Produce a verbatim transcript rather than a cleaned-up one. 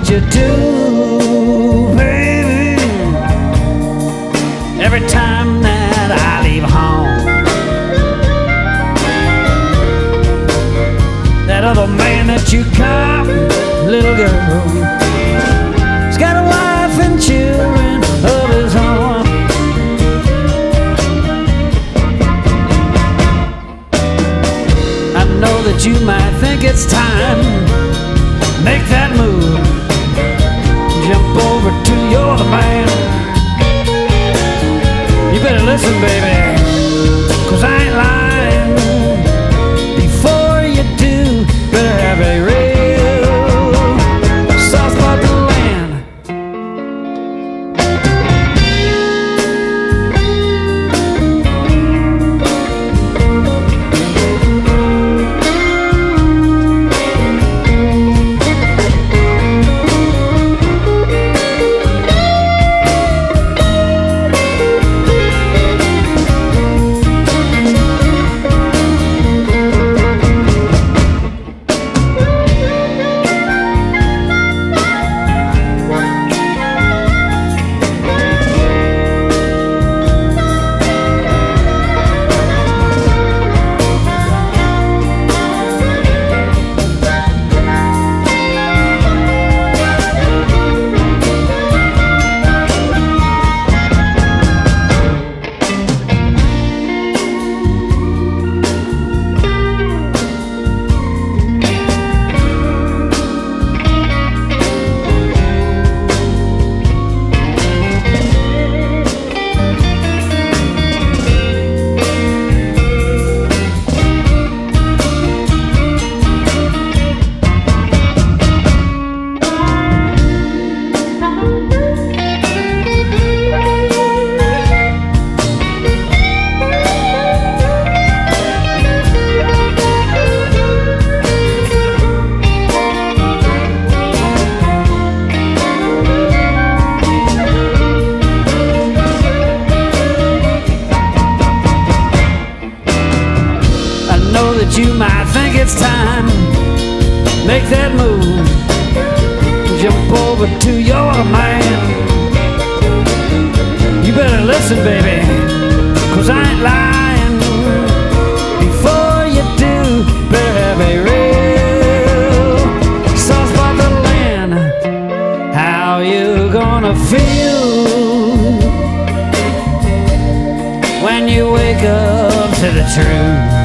what you do, baby. Every time that I leave home, that other man that you caught, little girl, he's got a wife and children of his own. I know that you might think it's time, make that move, jump over to your man. You better listen, baby, 'cause I ain't lying. Before you do, better have a real soft spot to land. You might think it's time, make that move, jump over to your man. You better listen, baby, 'cause I ain't lying. Before you do, better have a real soft spot to land. How you gonna feel when you wake up to the truth?